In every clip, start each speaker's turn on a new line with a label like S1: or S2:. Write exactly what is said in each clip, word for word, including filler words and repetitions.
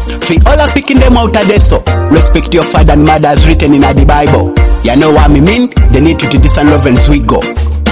S1: See all I'm picking them out of this so. Respect your father and mother as written in the Bible. You know what I mean? They need to do this and love and sweet go.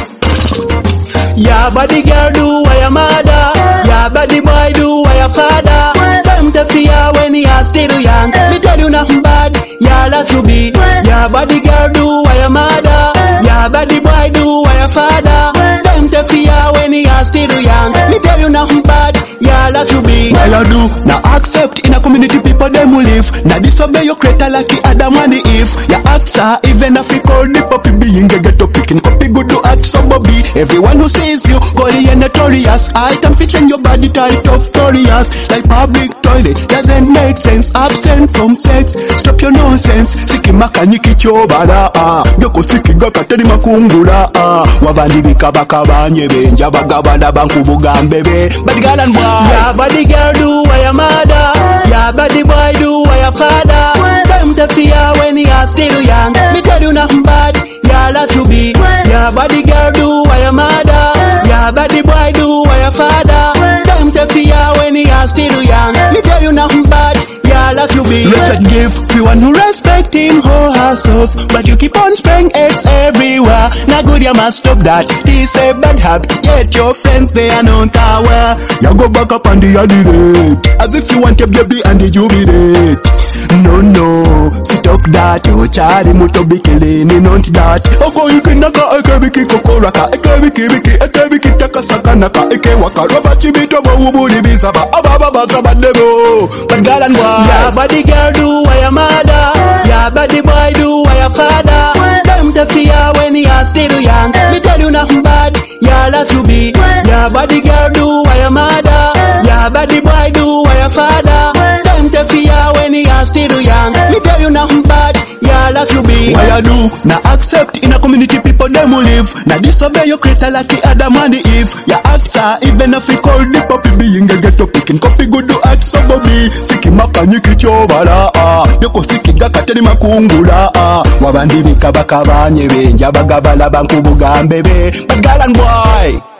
S1: Yeah, body girl do what your mother. Yeah, body boy do what your father. Them to fear when you are still young. Me tell you nothing bad. Yeah, love you be. Yeah, body girl do what your mother. Yeah, body boy do what your father. Them to fear when you are still young. Me tell you nothing bad. Yeah, love you be. Well I do. Now accept in a community people them will live. Now disobey your creator like Adam and Eve. Ya actor even if you call the puppy being a get up picking copy good to act so Bobby. Everyone who sees you call you notorious. Item featuring your body type of glorious. Like public toilet doesn't make sense. Abstain from sex. Stop your nonsense. Siki makanyiki chobara ah. Yoko siki gakateri makungura ah. Wabandi bikabaka banye benja bagabanda bankubuga mbebe. But girl and boy. Yeah, body girl do what your mother. Yeah, body boy do what your father. Them to fear when you are still young. Me tell you nothing bad. Yeah, love you be. Yeah, body girl do what your mother. Yeah, body boy do what your father. Them to fear when you are still young. Me tell you nothing bad. Yeah, love you be. Respect give. You want to respect him whole herself, but you keep on spraying eggs everywhere. Now good, you must stop that. This a bad habit. Yet your friends they are not aware. You go back up on the addict, as if you want a baby and the jubilate. No, no, sit up that. Oh, chari muto bikilini, not that. Oko yuki naka, eke biki kokoraka, eke biki biki, eke biki taka sakanaka, eke waka, roba chibito ba ubuli bisaba, ababa basaba debo. But girl and boy, yeah, body girl do what your mother. Yeah, body boy do what your father. Them to fear when you are still young. Me tell you nothing bad. Yeah, love you be. Yeah, body girl do what your mother. Yeah, body boy do what your father. Them to fear when you are still young. Me tell you nothing bad. Yeah, love you be. What you do? Now accept in a community people them will live. Now disobey your creator like Adam and Eve. Ya actor even if you call the puppy being a get up picking copy good to act so Bobby. Siki makanyiki chobara ah. Yoko siki gakateri makungura ah. Wabandi bikabaka banye benja bagabala bankubuga mbebe. But girl and boy.